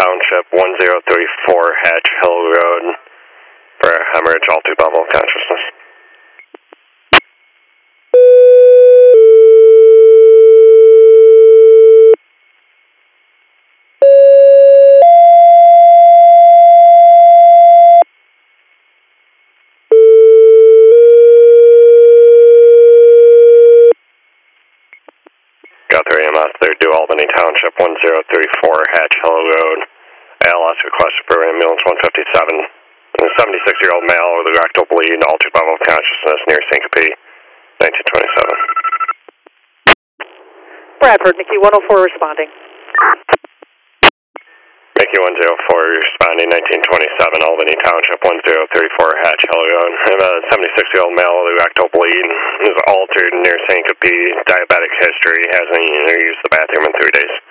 Township, 1034 Hatch Hill Road, for a hemorrhage, altered level of consciousness. Guthrie EMS, they're due Albany Township, 1034 Hatch Hill Road. ALS requested for ambulance 157. A 76-year-old male with a rectal bleed, altered level of consciousness near syncope, 1927. Bradford, Mickey 104 responding. Mickey 104 responding, 1927, Albany Township, 1034 Hatch Hill Road. I have a 76-year-old male with a rectal bleed, is altered near syncope, diabetic history, hasn't used the bathroom in 3 days.